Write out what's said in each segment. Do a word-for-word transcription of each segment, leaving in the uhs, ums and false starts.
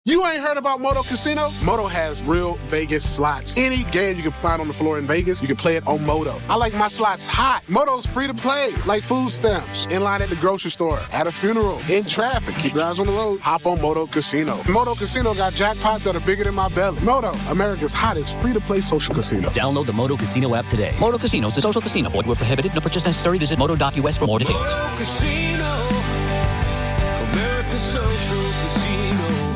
You ain't heard about Moto Casino? Moto has real Vegas slots. Any game you can find on the floor in Vegas, you can play it on Moto. I like my slots hot. Moto's free to play, like food stamps, in line at the grocery store, at a funeral, in traffic. Keep your eyes on the road. Hop on Moto Casino. Moto Casino got jackpots that are bigger than my belly. Moto, America's hottest free-to-play social casino. Download the Moto Casino app today. Moto Casino is a social casino. Void where prohibited. No purchase necessary. Visit moto dot U S for more details. Moto Casino, America's social casino.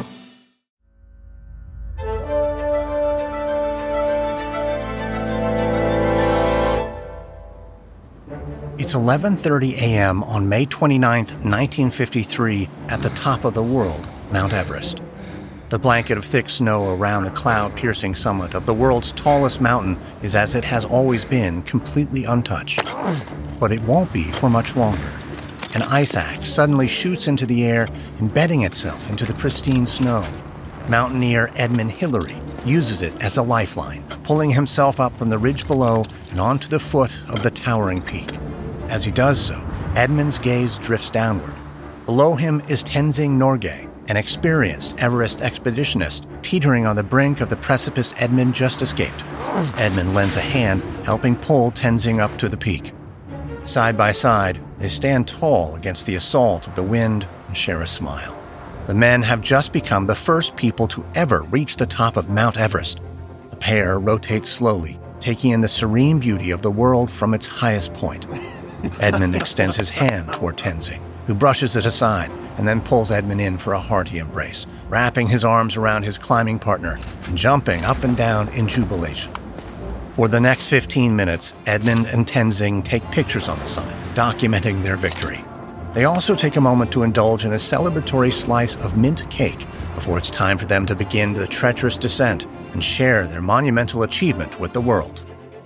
It's eleven thirty a.m. on May twenty-ninth, nineteen fifty-three, at the top of the world, Mount Everest. The blanket of thick snow around the cloud-piercing summit of the world's tallest mountain is as it has always been, completely untouched. But it won't be for much longer. An ice axe suddenly shoots into the air, embedding itself into the pristine snow. Mountaineer Edmund Hillary uses it as a lifeline, pulling himself up from the ridge below and onto the foot of the towering peak. As he does so, Edmund's gaze drifts downward. Below him is Tenzing Norgay, an experienced Everest expeditionist teetering on the brink of the precipice Edmund just escaped. Edmund lends a hand, helping pull Tenzing up to the peak. Side by side, they stand tall against the assault of the wind and share a smile. The men have just become the first people to ever reach the top of Mount Everest. The pair rotates slowly, taking in the serene beauty of the world from its highest point. Edmund extends his hand toward Tenzing, who brushes it aside and then pulls Edmund in for a hearty embrace, wrapping his arms around his climbing partner and jumping up and down in jubilation. For the next fifteen minutes, Edmund and Tenzing take pictures on the summit, documenting their victory. They also take a moment to indulge in a celebratory slice of mint cake before it's time for them to begin the treacherous descent and share their monumental achievement with the world.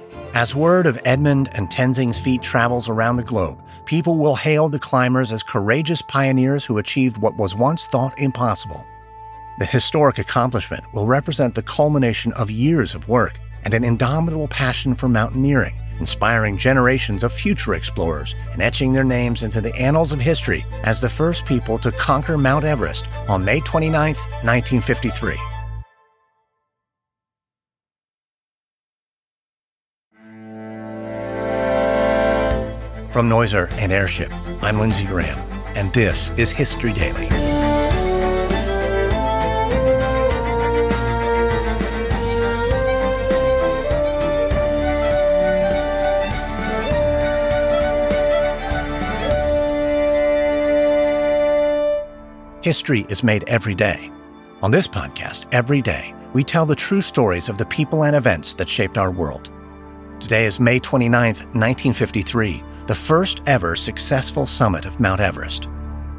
As word of Edmund and Tenzing's feat travels around the globe, people will hail the climbers as courageous pioneers who achieved what was once thought impossible. The historic accomplishment will represent the culmination of years of work and an indomitable passion for mountaineering, inspiring generations of future explorers and etching their names into the annals of history as the first people to conquer Mount Everest on May twenty-ninth, nineteen fifty-three. From Noiser and Airship, I'm Lindsey Graham, and this is History Daily. History is made every day. On this podcast, every day, we tell the true stories of the people and events that shaped our world. Today is May twenty-ninth, nineteen fifty-three, the first ever successful summit of Mount Everest.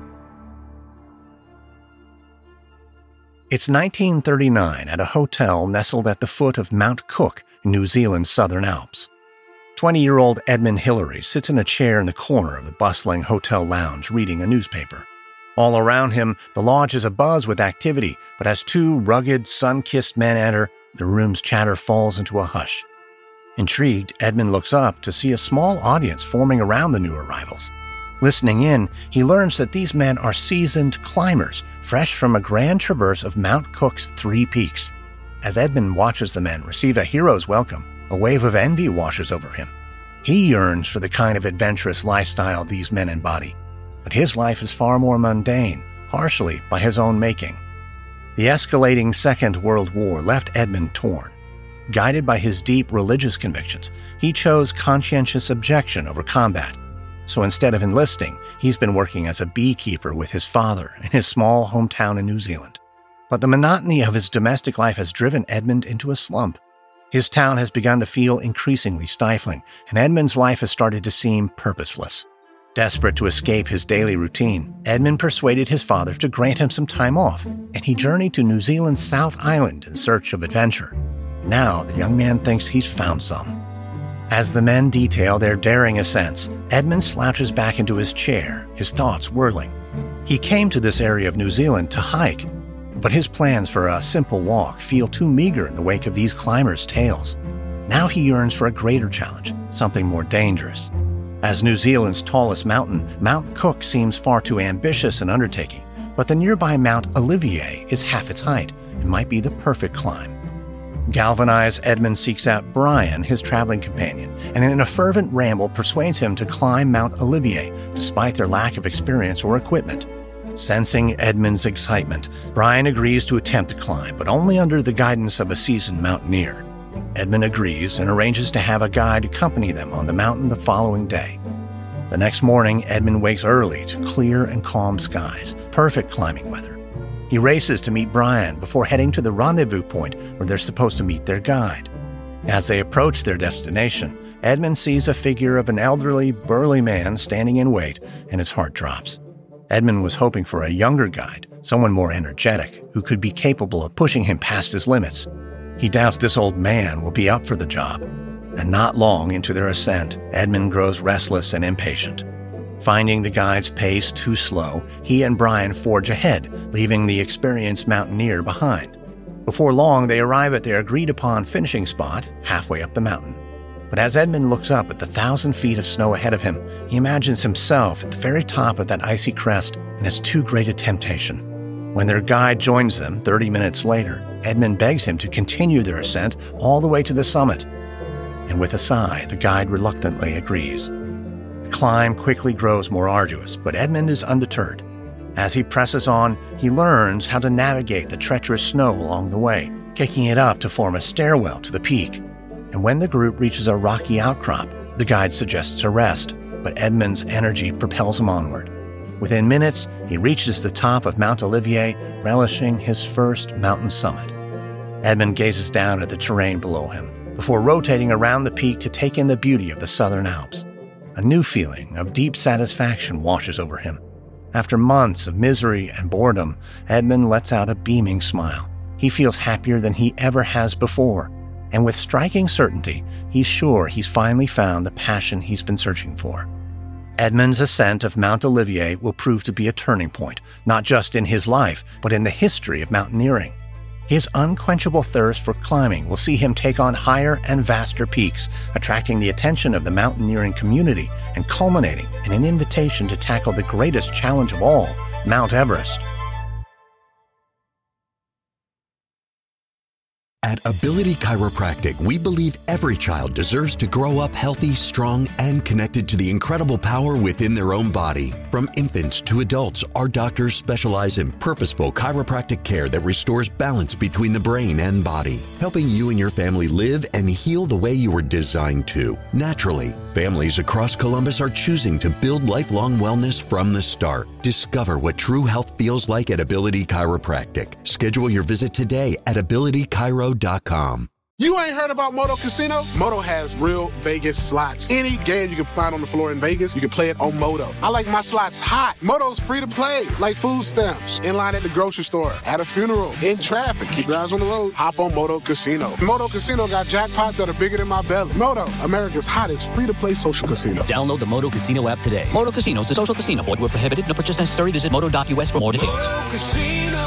It's nineteen thirty-nine at a hotel nestled at the foot of Mount Cook in New Zealand's Southern Alps. twenty-year-old Edmund Hillary sits in a chair in the corner of the bustling hotel lounge reading a newspaper. All around him, the lodge is abuzz with activity, but as two rugged, sun-kissed men enter, the room's chatter falls into a hush. Intrigued, Edmund looks up to see a small audience forming around the new arrivals. Listening in, he learns that these men are seasoned climbers, fresh from a grand traverse of Mount Cook's three peaks. As Edmund watches the men receive a hero's welcome, a wave of envy washes over him. He yearns for the kind of adventurous lifestyle these men embody. But his life is far more mundane, partially by his own making. The escalating Second World War left Edmund torn. Guided by his deep religious convictions, he chose conscientious objection over combat. So instead of enlisting, he's been working as a beekeeper with his father in his small hometown in New Zealand. But the monotony of his domestic life has driven Edmund into a slump. His town has begun to feel increasingly stifling, and Edmund's life has started to seem purposeless. Desperate to escape his daily routine, Edmund persuaded his father to grant him some time off, and he journeyed to New Zealand's South Island in search of adventure. Now, the young man thinks he's found some. As the men detail their daring ascents, Edmund slouches back into his chair, his thoughts whirling. He came to this area of New Zealand to hike, but his plans for a simple walk feel too meager in the wake of these climbers' tales. Now he yearns for a greater challenge, something more dangerous. As New Zealand's tallest mountain, Mount Cook seems far too ambitious an undertaking, but the nearby Mount Olivier is half its height and might be the perfect climb. Galvanized, Edmund seeks out Brian, his traveling companion, and in a fervent ramble persuades him to climb Mount Olivier despite their lack of experience or equipment. Sensing Edmund's excitement, Brian agrees to attempt the climb, but only under the guidance of a seasoned mountaineer. Edmund agrees and arranges to have a guide accompany them on the mountain the following day. The next morning, Edmund wakes early to clear and calm skies, perfect climbing weather. He races to meet Brian before heading to the rendezvous point where they're supposed to meet their guide. As they approach their destination, Edmund sees a figure of an elderly, burly man standing in wait, and his heart drops. Edmund was hoping for a younger guide, someone more energetic, who could be capable of pushing him past his limits. He doubts this old man will be up for the job. And not long into their ascent, Edmund grows restless and impatient. Finding the guide's pace too slow, he and Brian forge ahead, leaving the experienced mountaineer behind. Before long, they arrive at their agreed-upon finishing spot, halfway up the mountain. But as Edmund looks up at the thousand feet of snow ahead of him, he imagines himself at the very top of that icy crest and has too great a temptation. When their guide joins them thirty minutes later, Edmund begs him to continue their ascent all the way to the summit. And with a sigh, the guide reluctantly agrees. The climb quickly grows more arduous, but Edmund is undeterred. As he presses on, he learns how to navigate the treacherous snow along the way, kicking it up to form a stairwell to the peak. And when the group reaches a rocky outcrop, the guide suggests a rest, but Edmund's energy propels him onward. Within minutes, he reaches the top of Mount Olivier, relishing his first mountain summit. Edmund gazes down at the terrain below him, before rotating around the peak to take in the beauty of the Southern Alps. A new feeling of deep satisfaction washes over him. After months of misery and boredom, Edmund lets out a beaming smile. He feels happier than he ever has before, and with striking certainty, he's sure he's finally found the passion he's been searching for. Edmund's ascent of Mount Olivier will prove to be a turning point, not just in his life, but in the history of mountaineering. His unquenchable thirst for climbing will see him take on higher and vaster peaks, attracting the attention of the mountaineering community and culminating in an invitation to tackle the greatest challenge of all, Mount Everest. At Ability Chiropractic, we believe every child deserves to grow up healthy, strong, and connected to the incredible power within their own body. From infants to adults, our doctors specialize in purposeful chiropractic care that restores balance between the brain and body, helping you and your family live and heal the way you were designed to, naturally. Families across Columbus are choosing to build lifelong wellness from the start. Discover what true health feels like at Ability Chiropractic. Schedule your visit today at ability chiro dot com. You ain't heard about Moto Casino? Moto has real Vegas slots. Any game you can find on the floor in Vegas, you can play it on Moto. I like my slots hot. Moto's free to play, like food stamps. In line at the grocery store, at a funeral, in traffic. Keep your eyes on the road. Hop on Moto Casino. Moto Casino got jackpots that are bigger than my belly. Moto, America's hottest free-to-play social casino. Download the Moto Casino app today. Moto Casino is a social casino. Void where prohibited. No purchase necessary. Visit moto dot u s for more details. Moto Casino,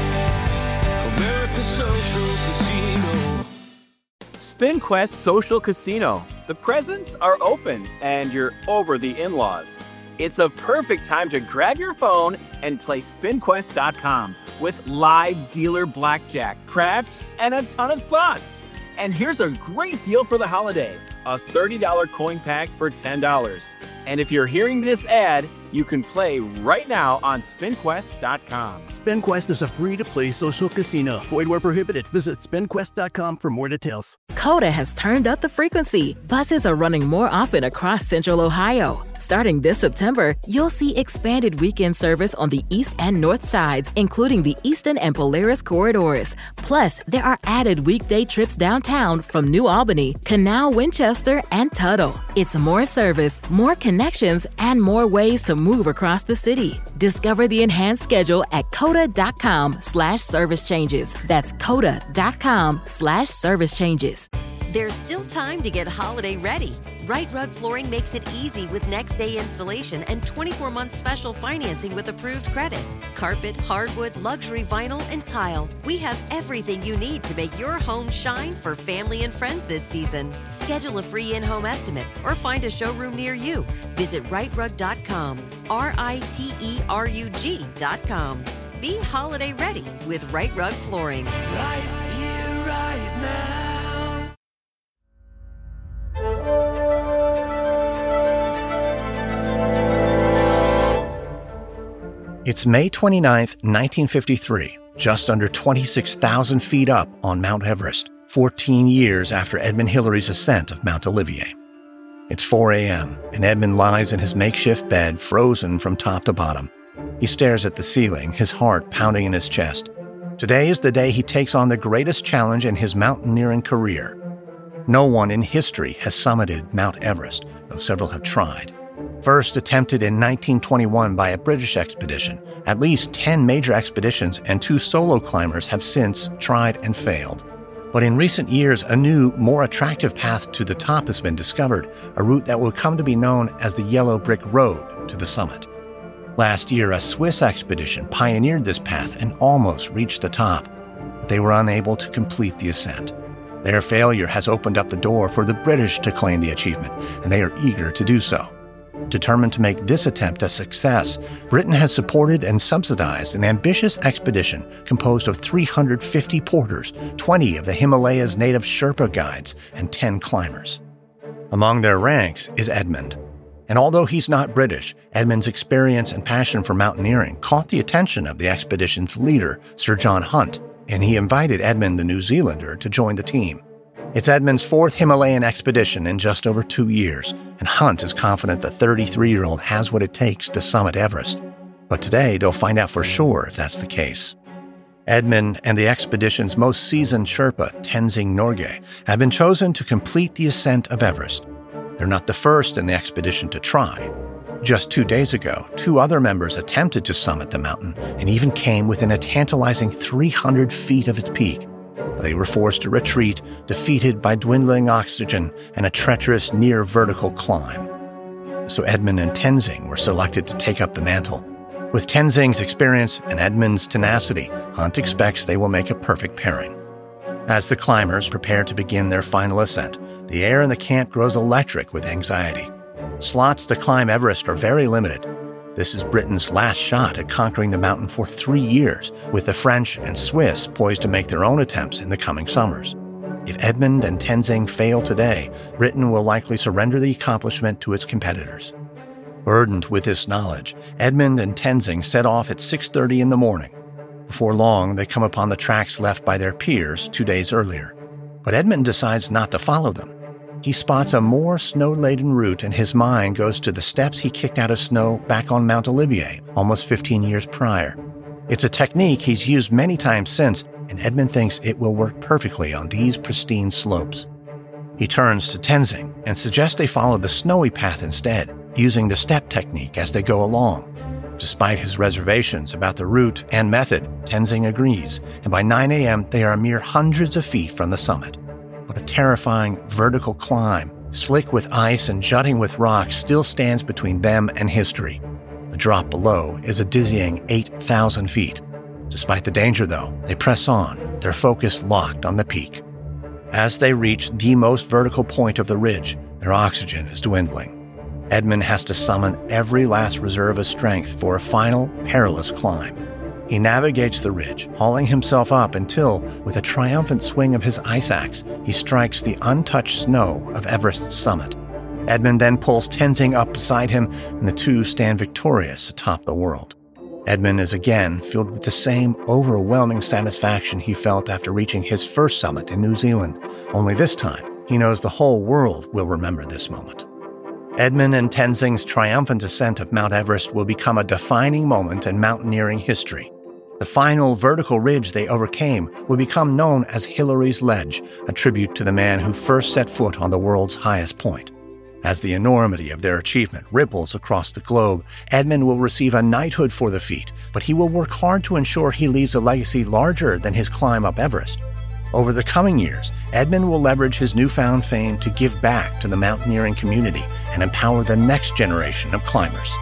America's social casino. SpinQuest Social Casino. The presents are open and you're over the in-laws. It's a perfect time to grab your phone and play spin quest dot com with live dealer blackjack, craps, and a ton of slots. And here's a great deal for the holiday, a thirty dollars coin pack for ten dollars. And if you're hearing this ad, you can play right now on spin quest dot com. SpinQuest is a free-to-play social casino. Void where prohibited. Visit spin quest dot com for more details. Coda has turned up the frequency. Buses are running more often across Central Ohio. Starting this September, you'll see expanded weekend service on the east and north sides, including the Eastern and Polaris corridors. Plus, there are added weekday trips downtown from New Albany, Canal, Winchester, and Tuttle. It's more service, more connections, and more ways to move across the city. Discover the enhanced schedule at coda dot com slash service changes. That's coda dot com slash service changes. There's still time to get holiday ready. Right Rug Flooring makes it easy with next day installation and twenty-four month special financing with approved credit. Carpet, hardwood, luxury vinyl, and tile. We have everything you need to make your home shine for family and friends this season. Schedule a free in-home estimate or find a showroom near you. Visit right rug dot com, R I T E R U G dot com. Be holiday ready with Right Rug Flooring. Right here, right now. It's May twenty-ninth, nineteen fifty-three, just under twenty-six thousand feet up on Mount Everest, fourteen years after Edmund Hillary's ascent of Mount Olivier. It's four a.m., and Edmund lies in his makeshift bed, frozen from top to bottom. He stares at the ceiling, his heart pounding in his chest. Today is the day he takes on the greatest challenge in his mountaineering career. No one in history has summited Mount Everest, though several have tried. First attempted in nineteen twenty-one by a British expedition, at least ten major expeditions and two solo climbers have since tried and failed. But in recent years, a new, more attractive path to the top has been discovered, a route that will come to be known as the Yellow Brick Road to the summit. Last year, a Swiss expedition pioneered this path and almost reached the top, but they were unable to complete the ascent. Their failure has opened up the door for the British to claim the achievement, and they are eager to do so. Determined to make this attempt a success, Britain has supported and subsidized an ambitious expedition composed of three hundred fifty porters, twenty of the Himalayas' native Sherpa guides, and ten climbers. Among their ranks is Edmund. And although he's not British, Edmund's experience and passion for mountaineering caught the attention of the expedition's leader, Sir John Hunt, and he invited Edmund the New Zealander to join the team. It's Edmund's fourth Himalayan expedition in just over two years, and Hunt is confident the thirty-three-year-old has what it takes to summit Everest. But today, they'll find out for sure if that's the case. Edmund and the expedition's most seasoned Sherpa, Tenzing Norgay, have been chosen to complete the ascent of Everest. They're not the first in the expedition to try. Just two days ago, two other members attempted to summit the mountain and even came within a tantalizing three hundred feet of its peak. But they were forced to retreat, defeated by dwindling oxygen and a treacherous near-vertical climb. So Edmund and Tenzing were selected to take up the mantle. With Tenzing's experience and Edmund's tenacity, Hunt expects they will make a perfect pairing. As the climbers prepare to begin their final ascent, the air in the camp grows electric with anxiety. Slots to climb Everest are very limited. This is Britain's last shot at conquering the mountain for three years, with the French and Swiss poised to make their own attempts in the coming summers. If Edmund and Tenzing fail today, Britain will likely surrender the accomplishment to its competitors. Burdened with this knowledge, Edmund and Tenzing set off at six thirty in the morning. Before long, they come upon the tracks left by their peers two days earlier. But Edmund decides not to follow them. He spots a more snow-laden route, and his mind goes to the steps he kicked out of snow back on Mount Olivier almost fifteen years prior. It's a technique he's used many times since, and Edmund thinks it will work perfectly on these pristine slopes. He turns to Tenzing and suggests they follow the snowy path instead, using the step technique as they go along. Despite his reservations about the route and method, Tenzing agrees, and by nine a.m. they are a mere hundreds of feet from the summit. But a terrifying vertical climb, slick with ice and jutting with rocks, still stands between them and history. The drop below is a dizzying eight thousand feet. Despite the danger, though, they press on, their focus locked on the peak. As they reach the most vertical point of the ridge, their oxygen is dwindling. Edmund has to summon every last reserve of strength for a final, perilous climb. He navigates the ridge, hauling himself up until, with a triumphant swing of his ice axe, he strikes the untouched snow of Everest's summit. Edmund then pulls Tenzing up beside him, and the two stand victorious atop the world. Edmund is again filled with the same overwhelming satisfaction he felt after reaching his first summit in New Zealand, only this time he knows the whole world will remember this moment. Edmund and Tenzing's triumphant ascent of Mount Everest will become a defining moment in mountaineering history. The final vertical ridge they overcame will become known as Hillary's Ledge, a tribute to the man who first set foot on the world's highest point. As the enormity of their achievement ripples across the globe, Edmund will receive a knighthood for the feat, but he will work hard to ensure he leaves a legacy larger than his climb up Everest. Over the coming years, Edmund will leverage his newfound fame to give back to the mountaineering community and empower the next generation of climbers.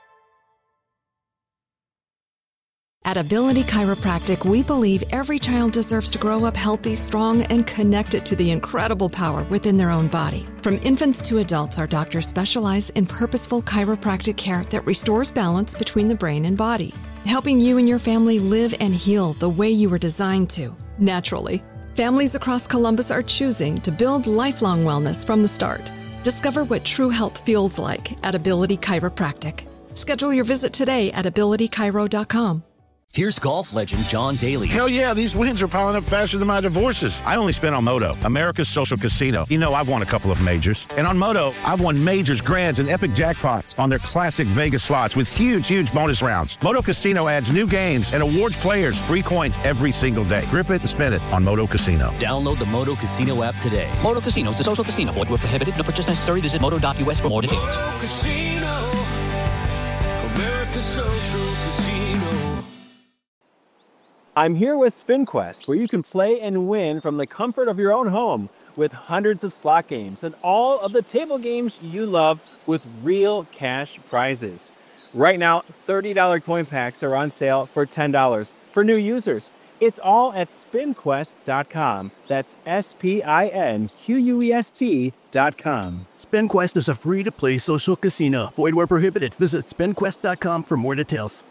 At Ability Chiropractic, we believe every child deserves to grow up healthy, strong, and connected to the incredible power within their own body. From infants to adults, our doctors specialize in purposeful chiropractic care that restores balance between the brain and body. helping you and your family live and heal the way you were designed to, naturally. Families across Columbus are choosing to build lifelong wellness from the start. Discover what true health feels like at Ability Chiropractic. Schedule your visit today at ability chiro dot com. Here's golf legend John Daly. Hell yeah, these wins are piling up faster than my divorces. I only spent on Moto, America's social casino. You know, I've won a couple of majors. And on Moto, I've won majors, grands, and epic jackpots on their classic Vegas slots with huge, huge bonus rounds. Moto Casino adds new games and awards players free coins every single day. Grip it and spin it on Moto Casino. Download the Moto Casino app today. Moto Casino is a social casino. Void where prohibited. No purchase necessary. Visit moto dot u s for more details. Moto Casino, America's social casino. I'm here with SpinQuest, where you can play and win from the comfort of your own home with hundreds of slot games and all of the table games you love with real cash prizes. Right now, thirty dollars coin packs are on sale for ten dollars for new users. It's all at spin quest dot com. That's S P I N Q U E S T dot com. SpinQuest is a free-to-play social casino. Void where prohibited. Visit spin quest dot com for more details.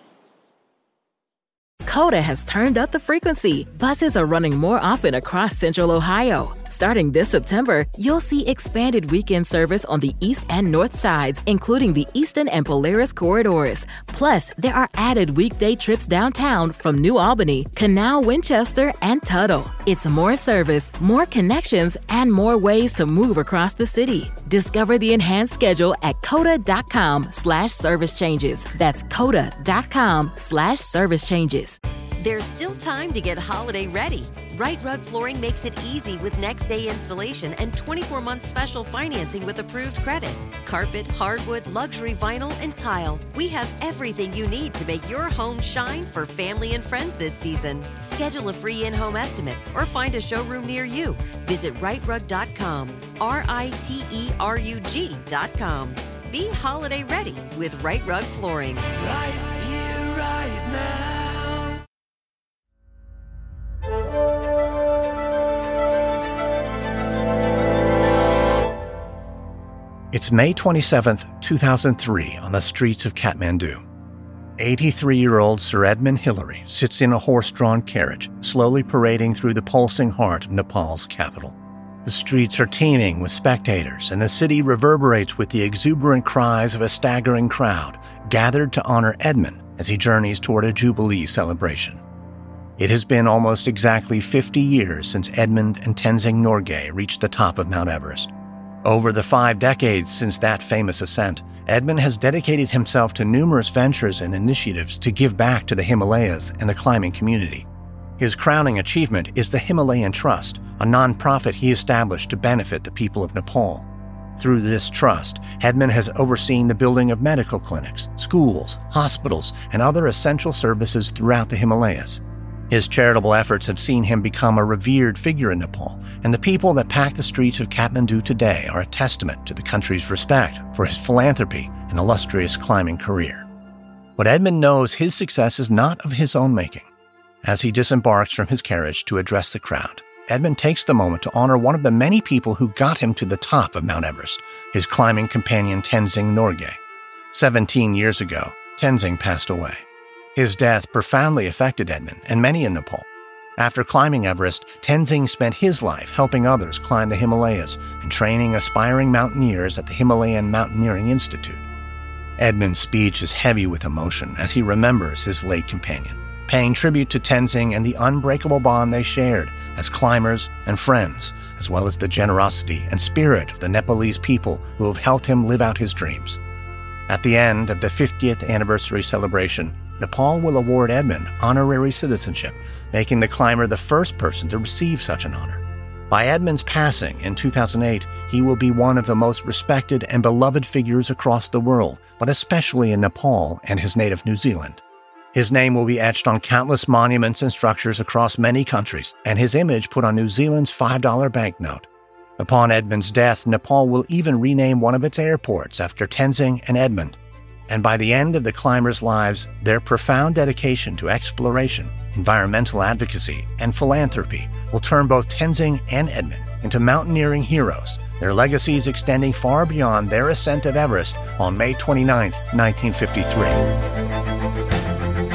Coda has turned up the frequency. Buses are running more often across Central Ohio. Starting this September, you'll see expanded weekend service on the east and north sides, including the Easton and Polaris corridors. Plus, there are added weekday trips downtown from New Albany, Canal, Winchester, and Tuttle. It's more service, more connections, and more ways to move across the city. Discover the enhanced schedule at coda dot com slash service changes. That's coda dot com slash service changes. There's still time to get holiday ready. Right Rug Flooring makes it easy with next day installation and twenty-four month special financing with approved credit. Carpet, hardwood, luxury vinyl, and tile. We have everything you need to make your home shine for family and friends this season. Schedule a free in-home estimate or find a showroom near you. Visit right rug dot com, R I T E R U G dot com. Be holiday ready with Right Rug Flooring. Right here, right now. It's May twenty-seventh, two thousand three, on the streets of Kathmandu. eighty-three-year-old Sir Edmund Hillary sits in a horse-drawn carriage, slowly parading through the pulsing heart of Nepal's capital. The streets are teeming with spectators, and the city reverberates with the exuberant cries of a staggering crowd gathered to honor Edmund as he journeys toward a Jubilee celebration. It has been almost exactly fifty years since Edmund and Tenzing Norgay reached the top of Mount Everest. Over the five decades since that famous ascent, Edmund has dedicated himself to numerous ventures and initiatives to give back to the Himalayas and the climbing community. His crowning achievement is the Himalayan Trust, a non-profit he established to benefit the people of Nepal. Through this trust, Edmund has overseen the building of medical clinics, schools, hospitals, and other essential services throughout the Himalayas. His charitable efforts have seen him become a revered figure in Nepal, and the people that pack the streets of Kathmandu today are a testament to the country's respect for his philanthropy and illustrious climbing career. But Edmund knows his success is not of his own making. As he disembarks from his carriage to address the crowd, Edmund takes the moment to honor one of the many people who got him to the top of Mount Everest, his climbing companion Tenzing Norgay. Seventeen years ago, Tenzing passed away. His death profoundly affected Edmund and many in Nepal. After climbing Everest, Tenzing spent his life helping others climb the Himalayas and training aspiring mountaineers at the Himalayan Mountaineering Institute. Edmund's speech is heavy with emotion as he remembers his late companion, paying tribute to Tenzing and the unbreakable bond they shared as climbers and friends, as well as the generosity and spirit of the Nepalese people who have helped him live out his dreams. At the end of the fiftieth anniversary celebration, Nepal will award Edmund honorary citizenship, making the climber the first person to receive such an honor. By Edmund's passing in two thousand eight, he will be one of the most respected and beloved figures across the world, but especially in Nepal and his native New Zealand. His name will be etched on countless monuments and structures across many countries, and his image put on New Zealand's five dollar banknote. Upon Edmund's death, Nepal will even rename one of its airports after Tenzing and Edmund. And by the end of the climbers' lives, their profound dedication to exploration, environmental advocacy, and philanthropy will turn both Tenzing and Edmund into mountaineering heroes, their legacies extending far beyond their ascent of Everest on May twenty-ninth, nineteen fifty-three.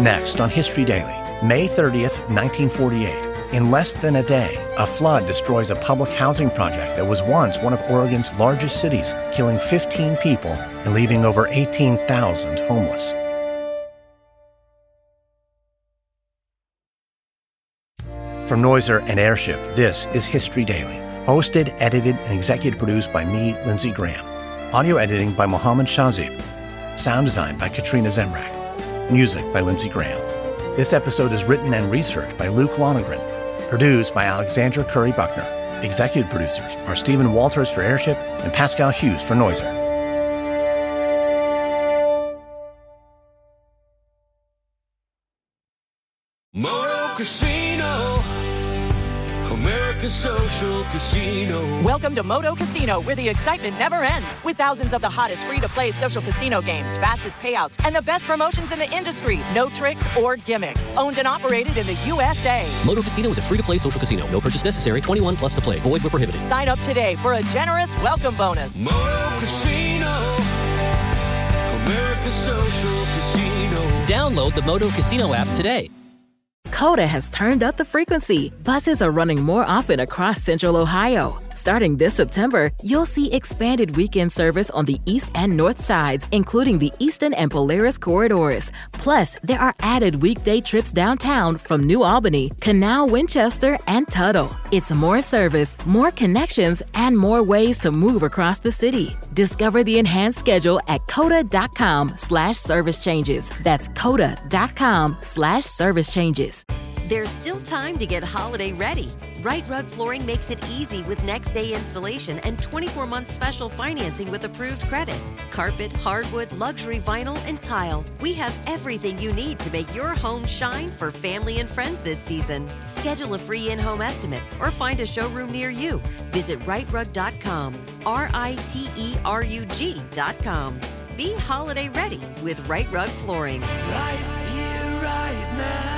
Next on History Daily, May thirtieth, nineteen forty-eight. In less than a day, a flood destroys a public housing project that was once one of Oregon's largest cities, killing fifteen people and leaving over eighteen thousand homeless. From Noiser and Airship, this is History Daily. Hosted, edited, and executive produced by me, Lindsey Graham. Audio editing by Mohammed Shazib. Sound design by Katrina Zemrak. Music by Lindsey Graham. This episode is written and researched by Luke Lonergan. Produced by Alexandra Curry Buckner. Executive producers are Stephen Walters for Airship and Pascal Hughes for Noiser. Moto Casino, America's social casino. Welcome to Moto Casino, where the excitement never ends. With thousands of the hottest free-to-play social casino games, fastest payouts, and the best promotions in the industry. No tricks or gimmicks. Owned and operated in the U S A. Moto Casino is a free-to-play social casino. No purchase necessary. twenty-one plus to play. Void where prohibited. Sign up today for a generous welcome bonus. Moto Casino, America's social casino. Download the Moto Casino app today. Coda has turned up the frequency. Buses are running more often across Central Ohio. Starting this September, you'll see expanded weekend service on the east and north sides, including the Eastern and Polaris corridors. Plus, there are added weekday trips downtown from New Albany, Canal, Winchester, and Tuttle. It's more service, more connections, and more ways to move across the city. Discover the enhanced schedule at coda.com slash service changes. That's coda.com slash service changes. There's still time to get holiday ready. Right Rug Flooring makes it easy with next-day installation and twenty-four month special financing with approved credit. Carpet, hardwood, luxury vinyl, and tile. We have everything you need to make your home shine for family and friends this season. Schedule a free in-home estimate or find a showroom near you. Visit right rug dot com, R I T E R U G dot com. Be holiday ready with Right Rug Flooring. Right here, right now.